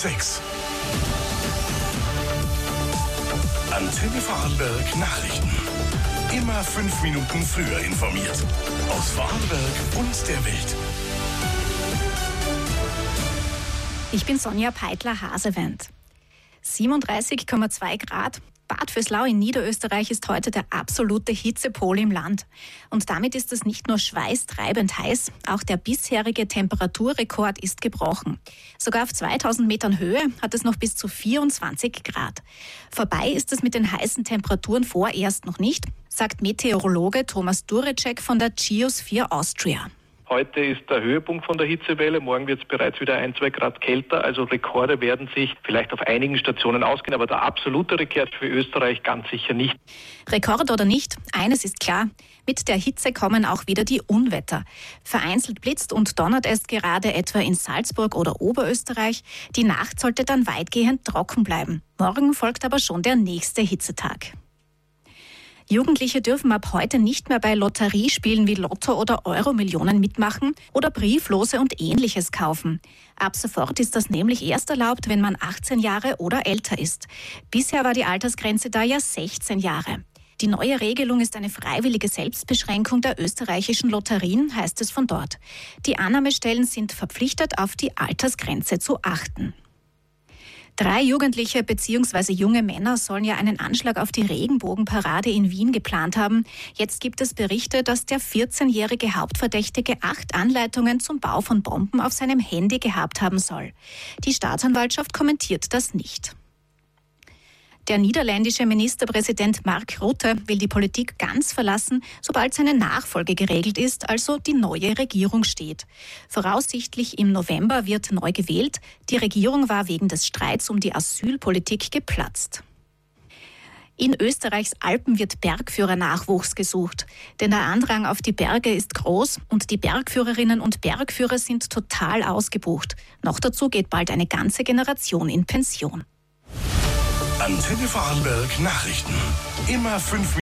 6. Antenne Vorarlberg Nachrichten. Immer 5 Minuten früher informiert. Aus Vorarlberg und der Welt. Ich bin Sonja Peitler-Hasewend. 37,2 Grad. Bad Vöslau in Niederösterreich ist heute der absolute Hitzepol im Land. Und damit ist es nicht nur schweißtreibend heiß, auch der bisherige Temperaturrekord ist gebrochen. Sogar auf 2000 Metern Höhe hat es noch bis zu 24 Grad. Vorbei ist es mit den heißen Temperaturen vorerst noch nicht, sagt Meteorologe Thomas Durecek von der Geosphere Austria. Heute ist der Höhepunkt von der Hitzewelle, morgen wird es bereits wieder 1-2 Grad kälter, also Rekorde werden sich vielleicht auf einigen Stationen ausgehen, aber der absolute Rekord für Österreich ganz sicher nicht. Rekord oder nicht, eines ist klar, mit der Hitze kommen auch wieder die Unwetter. Vereinzelt blitzt und donnert es gerade etwa in Salzburg oder Oberösterreich, die Nacht sollte dann weitgehend trocken bleiben. Morgen folgt aber schon der nächste Hitzetag. Jugendliche dürfen ab heute nicht mehr bei Lotteriespielen wie Lotto oder Euro-Millionen mitmachen oder Brieflose und Ähnliches kaufen. Ab sofort ist das nämlich erst erlaubt, wenn man 18 Jahre oder älter ist. Bisher war die Altersgrenze da ja 16 Jahre. Die neue Regelung ist eine freiwillige Selbstbeschränkung der österreichischen Lotterien, heißt es von dort. Die Annahmestellen sind verpflichtet, auf die Altersgrenze zu achten. 3 Jugendliche bzw. junge Männer sollen ja einen Anschlag auf die Regenbogenparade in Wien geplant haben. Jetzt gibt es Berichte, dass der 14-jährige Hauptverdächtige 8 Anleitungen zum Bau von Bomben auf seinem Handy gehabt haben soll. Die Staatsanwaltschaft kommentiert das nicht. Der niederländische Ministerpräsident Mark Rutte will die Politik ganz verlassen, sobald seine Nachfolge geregelt ist, also die neue Regierung steht. Voraussichtlich im November wird neu gewählt. Die Regierung war wegen des Streits um die Asylpolitik geplatzt. In Österreichs Alpen wird Bergführernachwuchs gesucht. Denn der Andrang auf die Berge ist groß und die Bergführerinnen und Bergführer sind total ausgebucht. Noch dazu geht bald eine ganze Generation in Pension. Antenne Vorarlberg Nachrichten. Immer 5